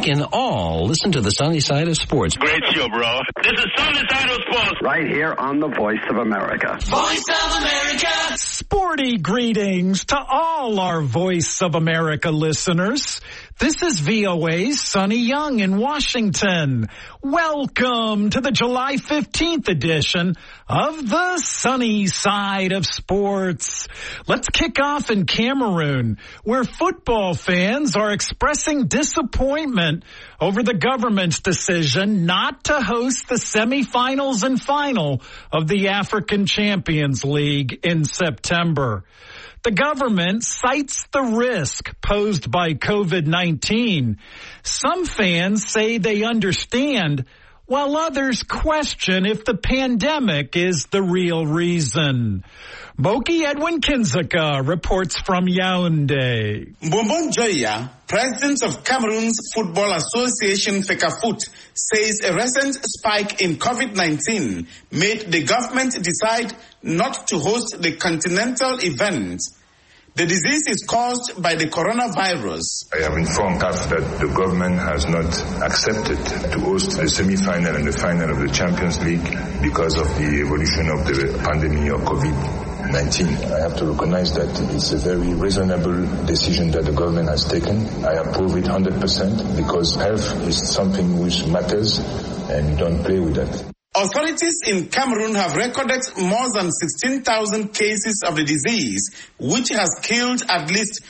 can all listen to the Sunny Side of Sports. Great show, bro. This is Sunny Side of Sports. Right here on the Voice of America. Voice of America. Sporty greetings to all our Voice of America listeners. This is VOA's Sonny Young in Washington. Welcome to the July 15th edition of the Sunny Side of Sports. Let's kick off in Cameroon, where football fans are expressing disappointment over the government's decision not to host the semifinals and final of the African Champions League in September. The government cites the risk posed by COVID-19. Some fans say they understand, while others question if the pandemic is the real reason. Moki Edwin Kinzaka reports from Yaoundé. Bombon Joya, president of Cameroon's Football Association FECAFOOT, says a recent spike in COVID-19 made the government decide not to host the continental event. The disease is caused by the coronavirus. I have informed CAF that the government has not accepted to host the semi-final and the final of the Champions League because of the evolution of the pandemic of COVID-19. I have to recognize that it's a very reasonable decision that the government has taken. I approve it 100% because health is something which matters and don't play with that. Authorities in Cameroon have recorded more than 16,000 cases of the disease, which has killed at least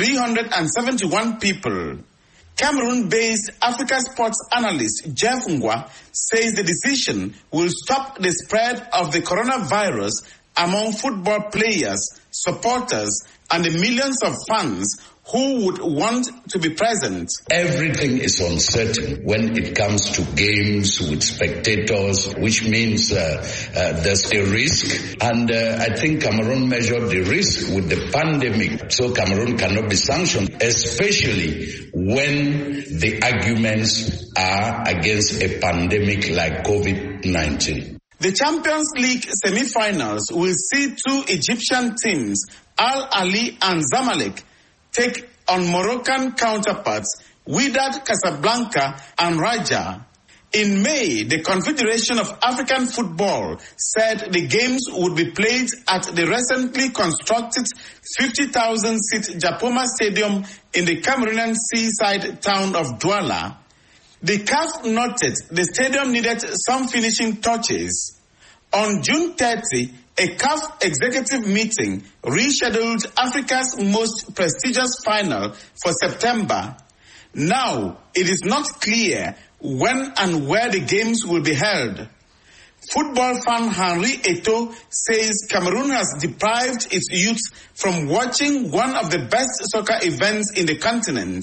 371 people. Cameroon-based Africa sports analyst Jeff Ngwa says the decision will stop the spread of the coronavirus among football players, supporters, and the millions of fans who would want to be present. Everything is uncertain when it comes to games with spectators, which means there's a risk. And I think Cameroon measured the risk with the pandemic. So Cameroon cannot be sanctioned, especially when the arguments are against a pandemic like COVID-19. The Champions League semi-finals will see two Egyptian teams, Al Ahly and Zamalek, take on Moroccan counterparts Wydad Casablanca and Raja. In May, the Confederation of African Football said the games would be played at the recently constructed 50,000-seat Japoma Stadium in the Cameroonian seaside town of Douala. The CAF noted the stadium needed some finishing touches. On June 30, a CAF executive meeting rescheduled Africa's most prestigious final for September. Now, it is not clear when and where the games will be held. Football fan Henri Eto'o says Cameroon has deprived its youth from watching one of the best soccer events in the continent.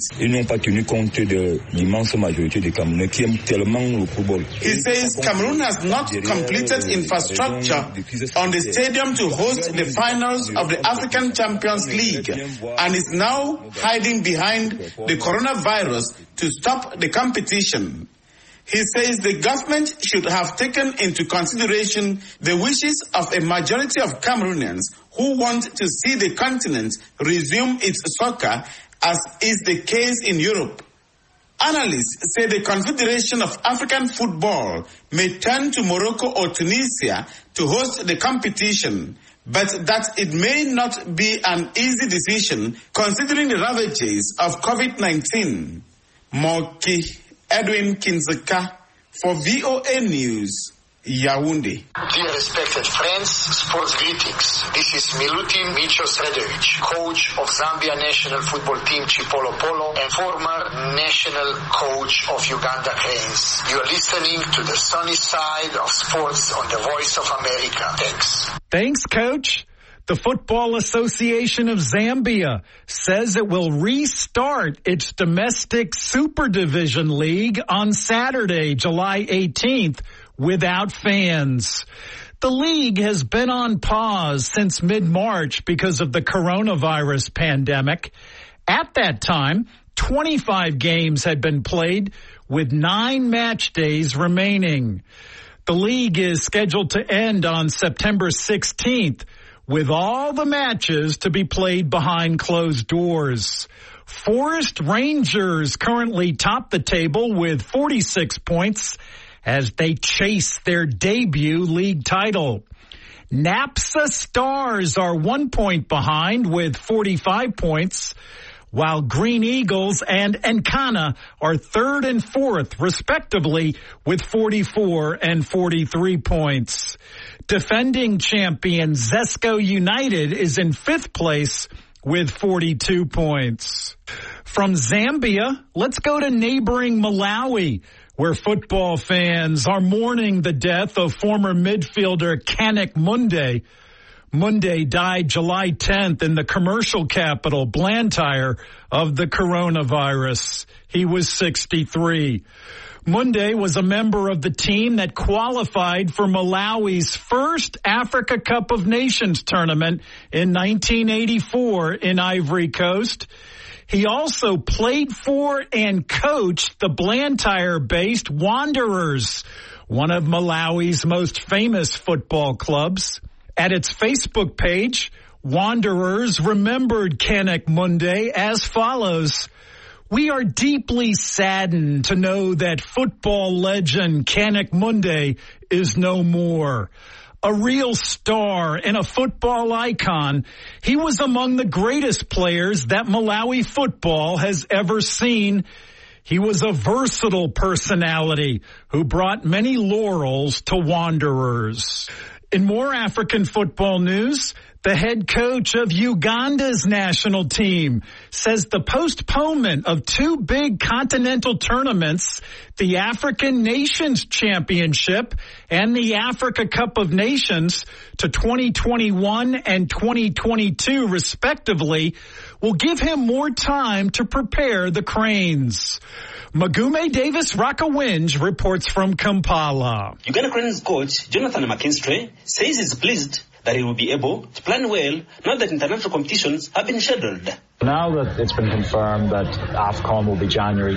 He says Cameroon has not completed infrastructure on the stadium to host the finals of the African Champions League and is now hiding behind the coronavirus to stop the competition. He says the government should have taken into consideration the wishes of a majority of Cameroonians who want to see the continent resume its soccer, as is the case in Europe. Analysts say the Confederation of African Football may turn to Morocco or Tunisia to host the competition, but that it may not be an easy decision considering the ravages of COVID-19. Moki Edwin Kinzaka for VOA News, Yaoundé. Dear respected friends, sports greetings. This is Milutin Micho Sredovic, coach of Zambia national football team Chipolo Polo and former national coach of Uganda Cranes. You are listening to the Sunny Side of Sports on the Voice of America. Thanks. Thanks, Coach. The Football Association of Zambia says it will restart its domestic Super Division League on Saturday, July 18th, without fans. The league has been on pause since mid-March because of the coronavirus pandemic. At that time, 25 games had been played with 9 match days remaining. The league is scheduled to end on September 16th, with all the matches to be played behind closed doors. Forest Rangers currently top the table with 46 points as they chase their debut league title. NAPSA Stars are 1 point behind with 45 points, while Green Eagles and Encana are third and fourth, respectively, with 44 and 43 points. Defending champion Zesco United is in fifth place with 42 points. From Zambia, let's go to neighboring Malawi, where football fans are mourning the death of former midfielder Canik Munde. Munde died July 10th in the commercial capital, Blantyre, of the coronavirus. He was 63. Munde was a member of the team that qualified for Malawi's first Africa Cup of Nations tournament in 1984 in Ivory Coast. He also played for and coached the Blantyre-based Wanderers, one of Malawi's most famous football clubs. At its Facebook page, Wanderers remembered Canik Munde as follows. We are deeply saddened to know that football legend Canik Munde is no more. A real star and a football icon, he was among the greatest players that Malawi football has ever seen. He was a versatile personality who brought many laurels to Wanderers. In more African football news, the head coach of Uganda's national team says the postponement of two big continental tournaments, the African Nations Championship and the Africa Cup of Nations, to 2021 and 2022 respectively, will give him more time to prepare the Cranes. Magume Davis Rakawinj reports from Kampala. Uganda Cranes coach Jonathan McKinstry says he's pleased that he will be able to plan well now that international competitions have been scheduled. Now that it's been confirmed that AFCON will be January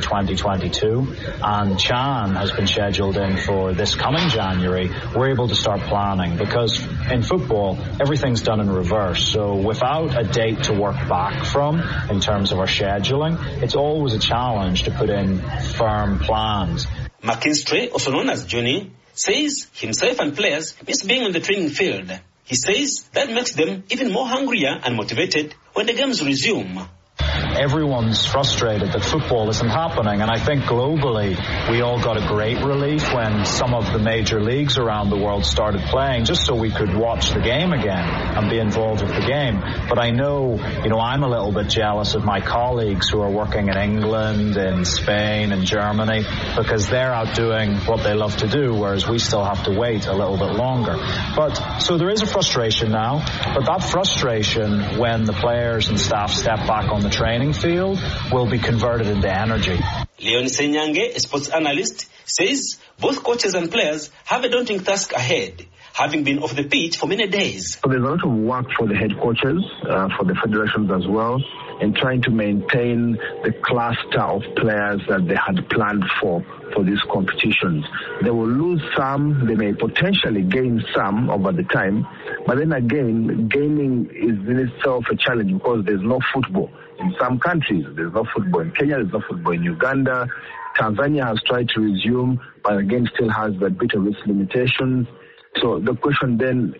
2022 and CHAN has been scheduled in for this coming January, we're able to start planning because in football, everything's done in reverse. So without a date to work back from in terms of our scheduling, it's always a challenge to put in firm plans. McKinstry, also known as Johnny, says himself and players miss being on the training field. He says that makes them even more hungrier and motivated when the games resume. Everyone's frustrated that football isn't happening, and I think globally we all got a great relief when some of the major leagues around the world started playing just so we could watch the game again and be involved with the game. But I know, I'm a little bit jealous of my colleagues who are working in England, in Spain, in Germany, because they're out doing what they love to do, whereas we still have to wait a little bit longer. But so there is a frustration now, but that frustration when the players and staff step back on the training field will be converted into energy. Leon Senyange, a sports analyst, says both coaches and players have a daunting task ahead, having been off the pitch for many days. So there's a lot of work for the head coaches, for the federations as well, in trying to maintain the cluster of players that they had planned for these competitions. They will lose some, they may potentially gain some over the time, but then again, gaining is in itself a challenge because there's no football. In some countries, there's no football. In Kenya, there's no football. In Uganda, Tanzania has tried to resume, but again still has a bit of its limitations. So the question then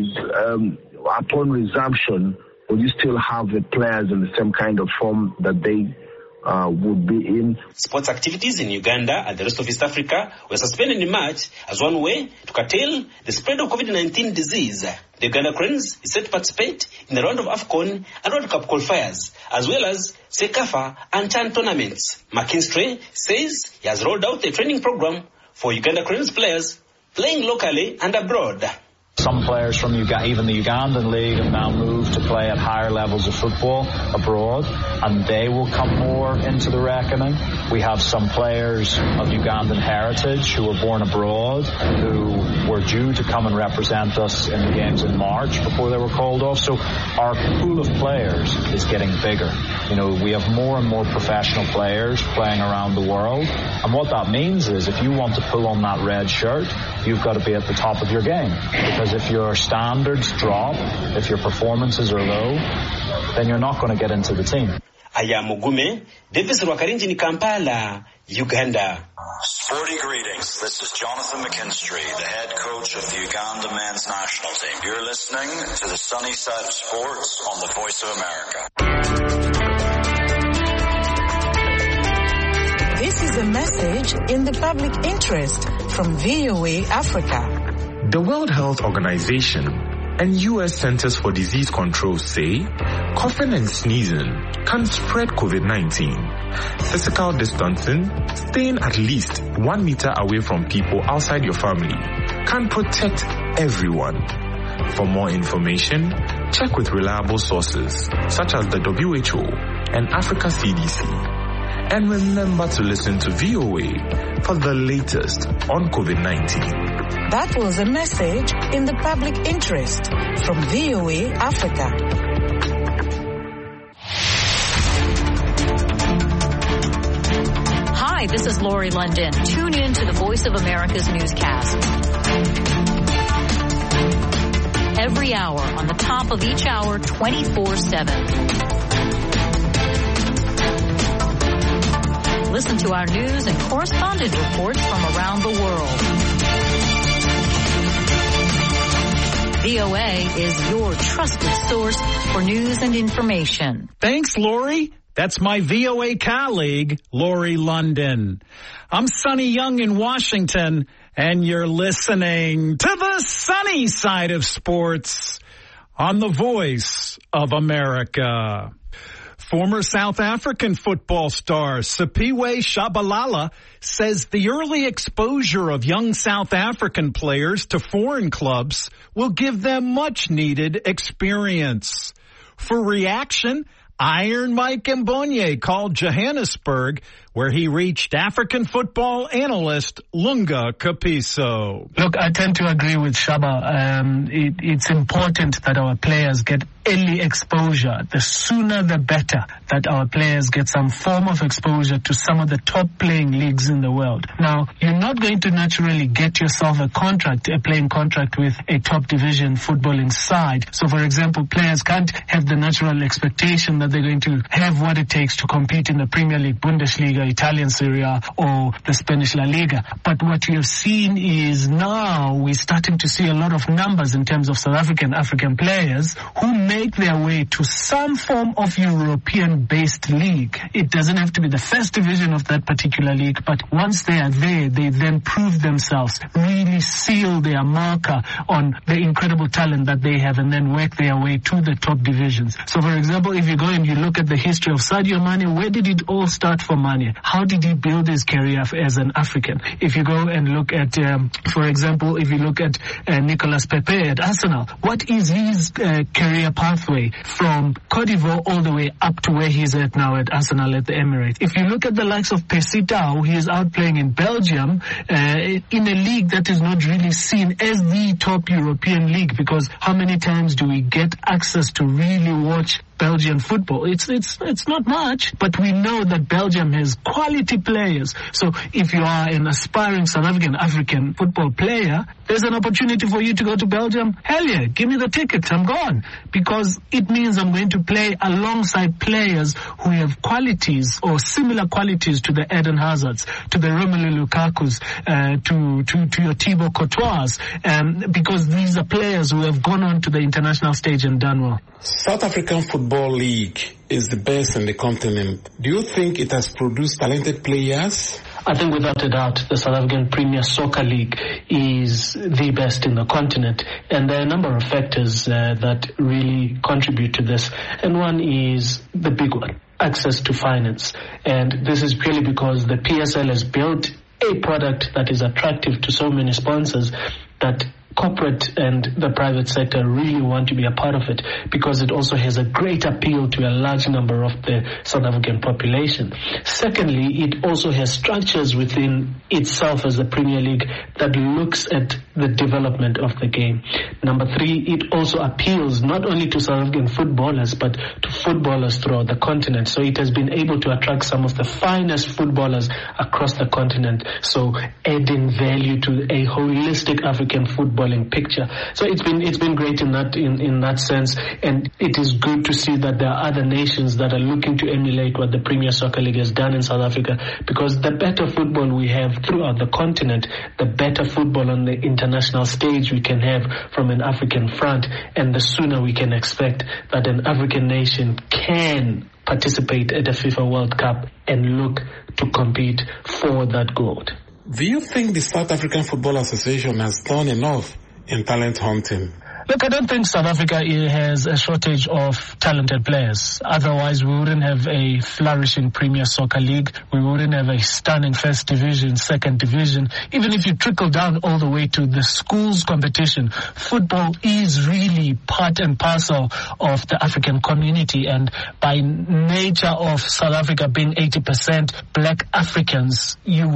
is, upon resumption, will you still have the players in the same kind of form that they would be in? Sports activities in Uganda and the rest of East Africa were suspended in March as one way to curtail the spread of COVID-19 disease. The Uganda Cranes is set to participate in the round of AFCON and World Cup qualifiers, as well as CECAFA and CHAN tournaments. McKinstry says he has rolled out a training program for Uganda Cranes players playing locally and abroad. Some players from even the Ugandan League have now moved to play at higher levels of football abroad, and they will come more into the reckoning. We have some players of Ugandan heritage who were born abroad, who were due to come and represent us in the games in March before they were called off. So our pool of players is getting bigger. We have more and more professional players playing around the world, and what that means is if you want to pull on that red shirt, you've got to be at the top of your game. Because if your standards drop, if your performances are low, then you're not going to get into the team. Aya Mugume, Davis Rwakarinji in Kampala, Uganda. Sporty greetings. This is Jonathan McKinstry, the head coach of the Uganda men's national team. You're listening to the Sunny Side of Sports on the Voice of America. This is a message in the public interest from VOA Africa. The World Health Organization and U.S. Centers for Disease Control say coughing and sneezing can spread COVID-19. Physical distancing, staying at least 1 meter away from people outside your family, can protect everyone. For more information, check with reliable sources such as the WHO and Africa CDC. And remember to listen to VOA for the latest on COVID-19. That was a message in the public interest from VOA Africa. Hi, this is Lori London. Tune in to the Voice of America's newscast. Every hour, on the top of each hour, 24/7. Listen to our news and correspondent reports from around the world. VOA is your trusted source for news and information. Thanks, Lori. That's my VOA colleague, Lori London. I'm Sonny Young in Washington, and you're listening to the sunny side of sports on the Voice of America. Former South African football star Siphiwe Tshabalala says the early exposure of young South African players to foreign clubs will give them much-needed experience. For reaction, Iron Mike Mbonye called Johannesburg, where he reached African football analyst Lunga Kapiso. Look, I tend to agree with Shaba. It's important that our players get early exposure. The sooner the better that our players get some form of exposure to some of the top playing leagues in the world. Now, you're not going to naturally get yourself a playing contract with a top division footballing side. So, for example, players can't have the natural expectation that they're going to have what it takes to compete in the Premier League, Bundesliga, Italian Serie A, or the Spanish La Liga. But what we have seen is now we're starting to see a lot of numbers in terms of South African players who make their way to some form of European-based league. It doesn't have to be the first division of that particular league, but once they are there, they then prove themselves, really seal their marker on the incredible talent that they have, and then work their way to the top divisions. So, for example, if you go and you look at the history of Sadio Mane, where did it all start for Mane? How did he build his career as an African? If you go and look at, for example, if you look at Nicolas Pepe at Arsenal, what is his career pathway from Cote d'Ivoire all the way up to where he's at now at Arsenal at the Emirates? If you look at the likes of Pesitao, he is out playing in Belgium in a league that is not really seen as the top European league, because how many times do we get access to really watch Belgian football? It's not much, but we know that Belgium has quality players. So if you are an aspiring South African football player, there's an opportunity for you to go to Belgium. Hell yeah, give me the tickets, I'm gone. Because it means I'm going to play alongside players who have qualities or similar qualities to the Eden Hazards, to the Romelu Lukakus, to your Thibaut Courtois, because these are players who have gone on to the international stage and done well. South African Football League is the best in the continent. Do you think it has produced talented players? I think without a doubt the South African Premier Soccer League is the best in the continent, and there are a number of factors that really contribute to this, and one is the big one: access to finance. And this is purely because the PSL has built a product that is attractive to so many sponsors that corporate and the private sector really want to be a part of it, because it also has a great appeal to a large number of the South African population. Secondly, it also has structures within itself as a Premier League that looks at the development of the game. Number three, it also appeals not only to South African footballers, but to footballers throughout the continent. So it has been able to attract some of the finest footballers across the continent, so adding value to a holistic African football footballing picture. So it's been great in that sense, and it is good to see that there are other nations that are looking to emulate what the Premier Soccer League has done in South Africa, because the better football we have throughout the continent, the better football on the international stage we can have from an African front, and the sooner we can expect that an African nation can participate at the FIFA World Cup and look to compete for that gold. Do you think the South African Football Association has done enough in talent hunting? Look, I don't think South Africa has a shortage of talented players. Otherwise, we wouldn't have a flourishing Premier Soccer League. We wouldn't have a stunning First Division, Second Division. Even if you trickle down all the way to the schools competition, football is really part and parcel of the African community. And by nature of South Africa being 80% black Africans,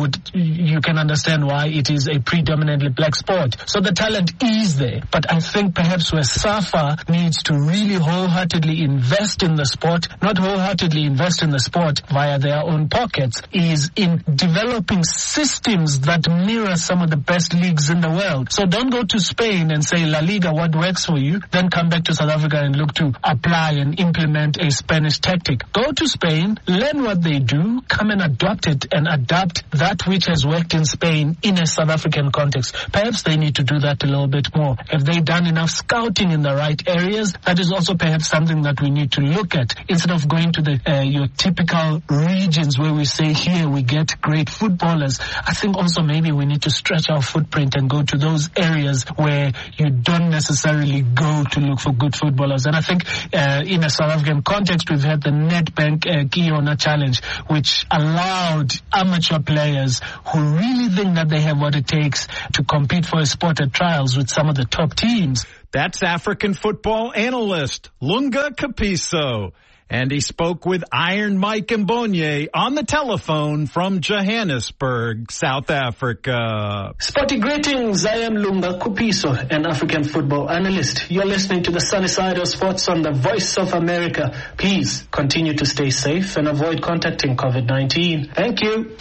you can understand why it is a predominantly black sport. So the talent is there. But I think perhaps where SAFA needs to really wholeheartedly invest in the sport, not wholeheartedly invest in the sport via their own pockets, is in developing systems that mirror some of the best leagues in the world. So don't go to Spain and say, La Liga, what works for you? Then come back to South Africa and look to apply and implement a Spanish tactic. Go to Spain, learn what they do, come and adopt it and adapt that which has worked in Spain in a South African context. Perhaps they need to do that a little bit more. Have they done enough scouting in the right areas? That is also perhaps something that we need to look at, instead of going to your typical regions where we say here we get great footballers. I think also maybe we need to stretch our footprint and go to those areas where you don't necessarily go to look for good footballers. And I think in a South African context, we've had the Nedbank Kiona Challenge, which allowed amateur players who really think that they have what it takes to compete for a sport at trials with some of the top teams. That's African football analyst Lunga Kapiso. And he spoke with Iron Mike Mbonye on the telephone from Johannesburg, South Africa. Sporty greetings. I am Lunga Kapiso, an African football analyst. You're listening to the Sunny Side of Sports on the Voice of America. Please continue to stay safe and avoid contacting COVID-19. Thank you.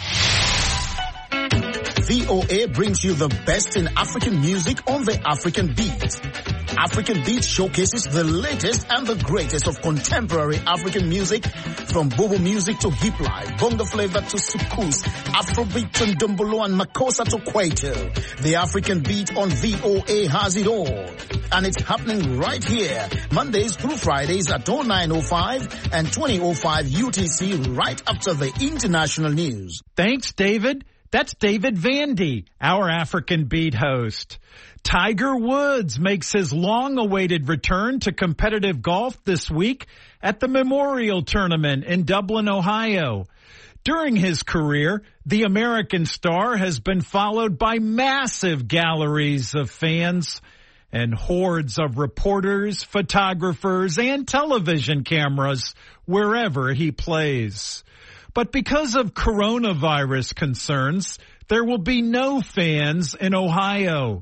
VOA brings you the best in African music on the African Beat. African Beat showcases the latest and the greatest of contemporary African music, from Bobo music to hip life, bongo flavor to soukous, Afrobeat and Dumbolo and Makossa to Kwaito. The African Beat on VOA has it all. And it's happening right here, Mondays through Fridays at 09:05 and 20:05 UTC, right after the international news. Thanks, David. That's David Vandy, our African Beat host. Tiger Woods makes his long-awaited return to competitive golf this week at the Memorial Tournament in Dublin, Ohio. During his career, the American star has been followed by massive galleries of fans and hordes of reporters, photographers, and television cameras wherever he plays. But because of coronavirus concerns, there will be no fans in Ohio.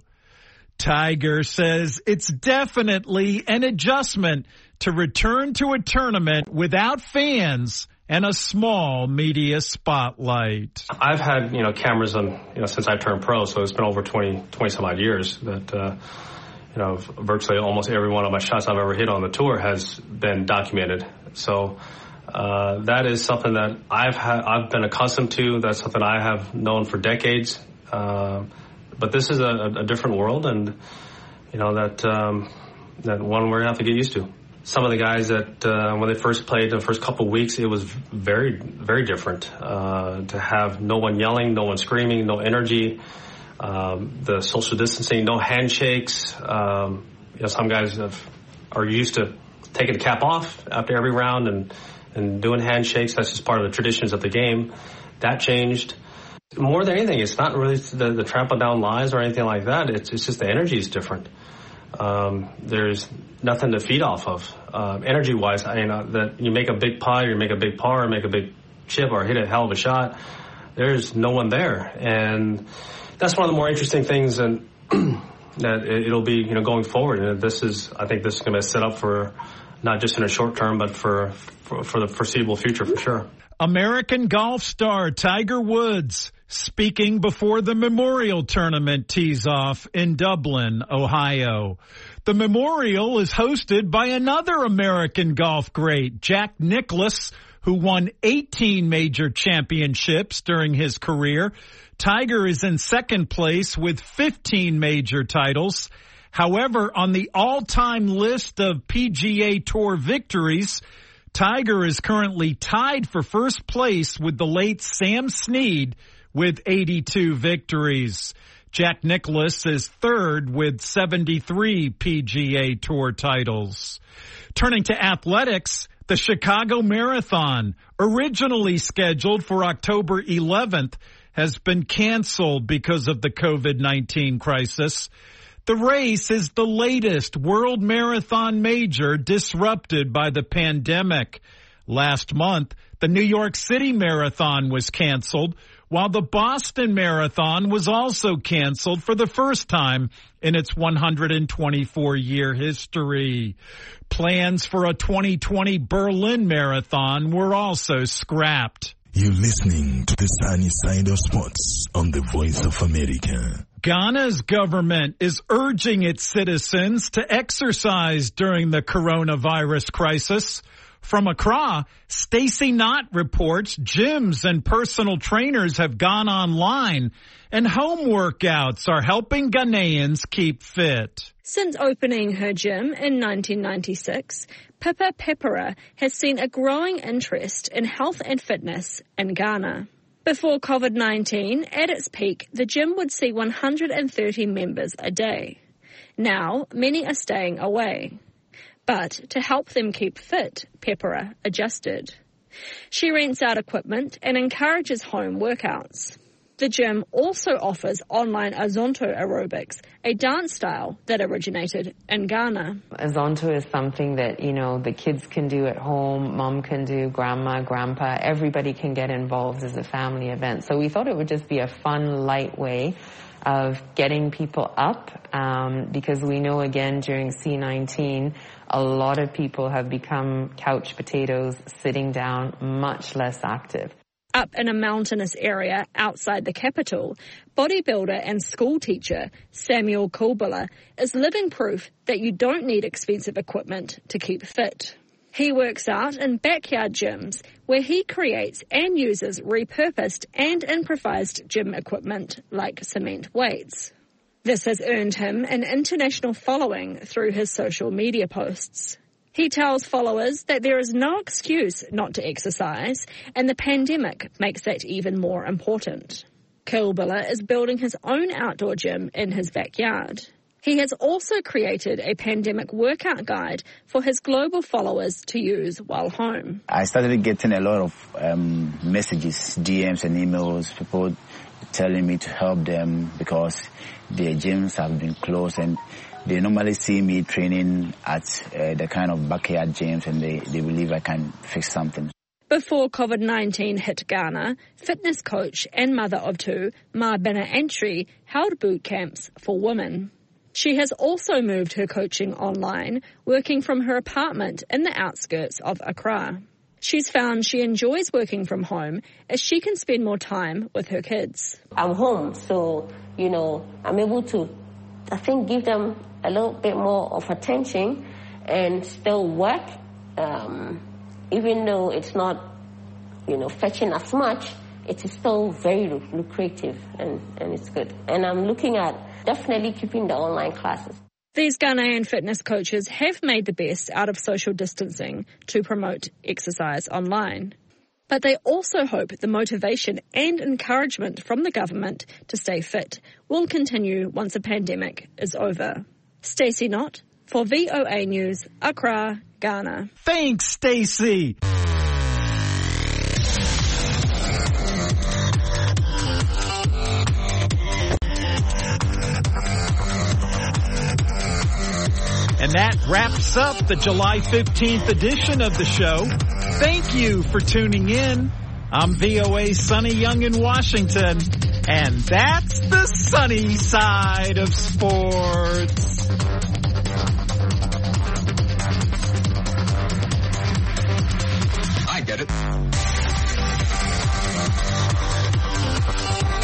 Tiger says it's definitely an adjustment to return to a tournament without fans and a small media spotlight. I've had, cameras on, since I turned pro, so it's been over 20 some odd years that, virtually almost every one of my shots I've ever hit on the tour has been documented. So, that is something that I've been accustomed to. That's something I have known for decades. But this is a different world, and that one we're gonna have to get used to. Some of the guys that when they first played the first couple of weeks, it was very, very different. To have no one yelling, no one screaming, no energy, the social distancing, no handshakes. Some guys are used to taking the cap off after every round and doing handshakes. That's just part of the traditions of the game. That changed. More than anything, it's not really the trample down lies or anything like that. It's just the energy is different. There's nothing to feed off of. Energy-wise, that you make a big pie, or make a big par, or make a big chip, or hit a hell of a shot, there's no one there. And that's one of the more interesting things, and that it'll be, going forward. And I think this is going to set up for not just in a short term, but for the foreseeable future, for sure. American golf star Tiger Woods speaking before the Memorial Tournament tees off in Dublin, Ohio. The Memorial is hosted by another American golf great, Jack Nicklaus, who won 18 major championships during his career. Tiger is in second place with 15 major titles. However, on the all-time list of PGA Tour victories, Tiger is currently tied for first place with the late Sam Snead with 82 victories. Jack Nicklaus is third with 73 PGA Tour titles. Turning to athletics, the Chicago Marathon, originally scheduled for October 11th, has been canceled because of the COVID-19 crisis. The race is the latest world marathon major disrupted by the pandemic. Last month, the New York City Marathon was canceled, while the Boston Marathon was also canceled for the first time in its 124-year history. Plans for a 2020 Berlin Marathon were also scrapped. You're listening to the Sunny Side of Sports on the Voice of America. Ghana's government is urging its citizens to exercise during the coronavirus crisis. From Accra, Stacey Knott reports gyms and personal trainers have gone online and home workouts are helping Ghanaians keep fit. Since opening her gym in 1996, Pippa Pepera has seen a growing interest in health and fitness in Ghana. Before COVID-19, at its peak, the gym would see 130 members a day. Now, many are staying away. But to help them keep fit, Pepera adjusted. She rents out equipment and encourages home workouts. The gym also offers online Azonto aerobics, a dance style that originated in Ghana. Azonto is something that, the kids can do at home, mom can do, grandma, grandpa, everybody can get involved as a family event. So we thought it would just be a fun, light way of getting people up, because we know, again, during C-19, a lot of people have become couch potatoes, sitting down, much less active. Up in a mountainous area outside the capital, bodybuilder and school teacher Samuel Kulbala is living proof that you don't need expensive equipment to keep fit. He works out in backyard gyms where he creates and uses repurposed and improvised gym equipment like cement weights. This has earned him an international following through his social media posts. He tells followers that there is no excuse not to exercise, and the pandemic makes that even more important. Kulbala is building his own outdoor gym in his backyard. He has also created a pandemic workout guide for his global followers to use while home. I started getting a lot of messages, DMs and emails, people telling me to help them because their gyms have been closed and they normally see me training at the kind of backyard gyms and they believe I can fix something. Before COVID-19 hit Ghana, fitness coach and mother of two, Marbena Antry, held boot camps for women. She has also moved her coaching online, working from her apartment in the outskirts of Accra. She's found she enjoys working from home as she can spend more time with her kids. I'm home, so, I'm able to, give them a little bit more of attention and still work, even though it's not, fetching as much, it is still very lucrative and it's good. And I'm looking at definitely keeping the online classes. These Ghanaian fitness coaches have made the best out of social distancing to promote exercise online. But they also hope the motivation and encouragement from the government to stay fit will continue once the pandemic is over. Stacey Knott for VOA News, Accra, Ghana. Thanks, Stacey. And that wraps up the July 15th edition of the show. Thank you for tuning in. I'm VOA's Sonny Young in Washington, and that's the sunny side of sports. I get it.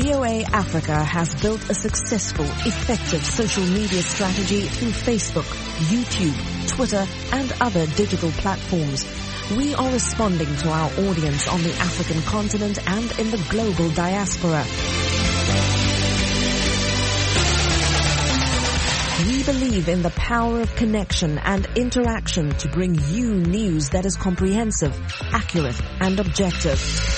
VOA Africa has built a successful, effective social media strategy through Facebook, YouTube, Twitter, and other digital platforms. We are responding to our audience on the African continent and in the global diaspora. We believe in the power of connection and interaction to bring you news that is comprehensive, accurate, and objective.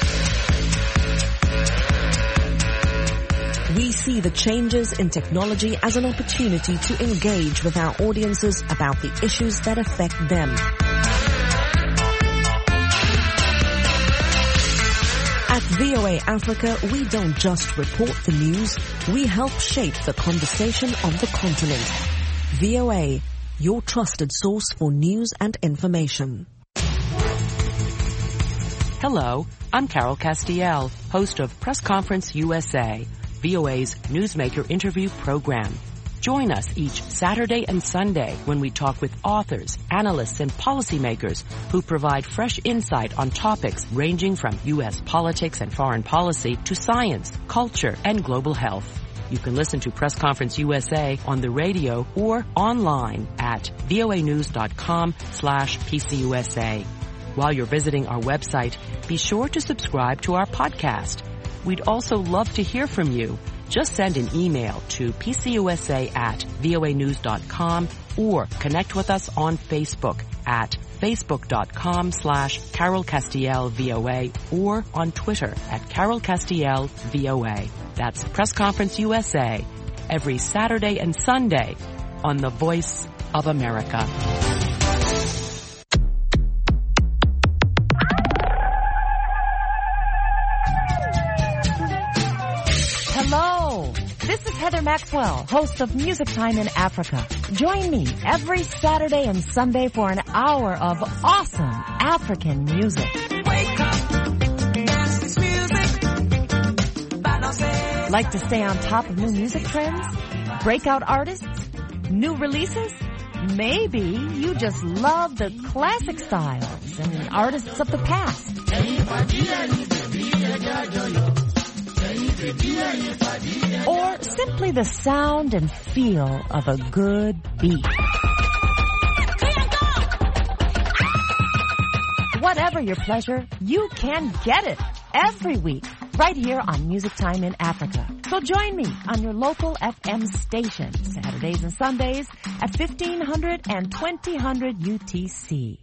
We see the changes in technology as an opportunity to engage with our audiences about the issues that affect them. At VOA Africa, we don't just report the news, we help shape the conversation on the continent. VOA, your trusted source for news and information. Hello, I'm Carol Castiel, host of Press Conference USA, VOA's newsmaker interview program. Join us each Saturday and Sunday when we talk with authors, analysts, and policymakers who provide fresh insight on topics ranging from U.S. politics and foreign policy to science, culture, and global health. You can listen to Press Conference USA on the radio or online at voanews.com/PCUSA. While you're visiting our website, be sure to subscribe to our podcast. We'd also love to hear from you. Just send an email to pcusa@voanews.com or connect with us on Facebook at facebook.com/Carol Castiel VOA or on Twitter at Carol Castiel VOA. That's Press Conference USA every Saturday and Sunday on the Voice of America. Hello, this is Heather Maxwell, host of Music Time in Africa. Join me every Saturday and Sunday for an hour of awesome African music. Like to stay on top of new music trends? Breakout artists? New releases? Maybe you just love the classic styles and artists of the past. Or simply the sound and feel of a good beat. Whatever your pleasure, you can get it every week right here on Music Time in Africa. So join me on your local FM station Saturdays and Sundays at 1500 and 2000 UTC.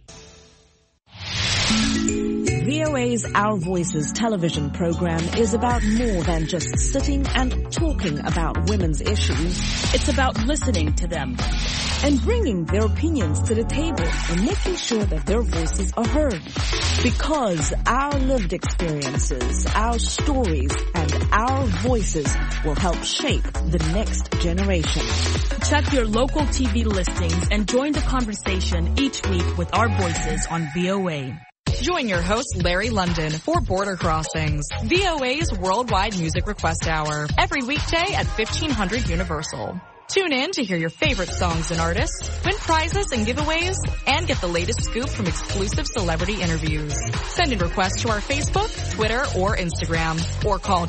VOA's Our Voices television program is about more than just sitting and talking about women's issues. It's about listening to them and bringing their opinions to the table and making sure that their voices are heard. Because our lived experiences, our stories, and our voices will help shape the next generation. Check your local TV listings and join the conversation each week with our voices on VOA. Join your host, Larry London, for Border Crossings, VOA's worldwide music request hour, every weekday at 1500 Universal. Tune in to hear your favorite songs and artists, win prizes and giveaways, and get the latest scoop from exclusive celebrity interviews. Send in requests to our Facebook, Twitter, or Instagram, or call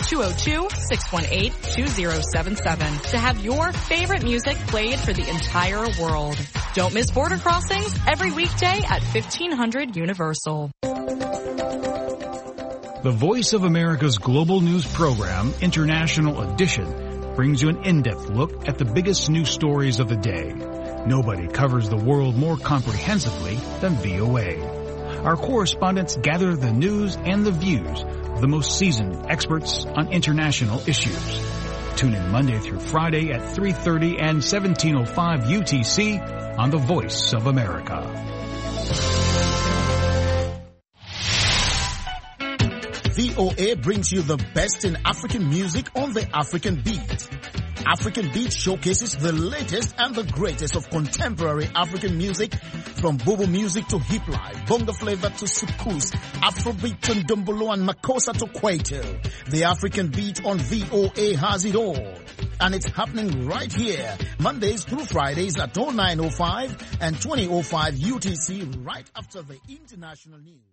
202-618-2077 to have your favorite music played for the entire world. Don't miss Border Crossings every weekday at 1500 Universal. The Voice of America's global news program, International Edition, brings you an in-depth look at the biggest news stories of the day. Nobody covers the world more comprehensively than VOA. Our correspondents gather the news and the views of the most seasoned experts on international issues. Tune in Monday through Friday at 3:30 and 17:05 UTC on The Voice of America. VOA brings you the best in African music on the African Beat. African Beat showcases the latest and the greatest of contemporary African music, from Bobo music to hip life, bongo flavor to soukous, Afrobeat to Ndombolo and Makossa to Kwaito. The African Beat on VOA has it all. And it's happening right here, Mondays through Fridays at 09:05 and 20:05 UTC, right after the international news.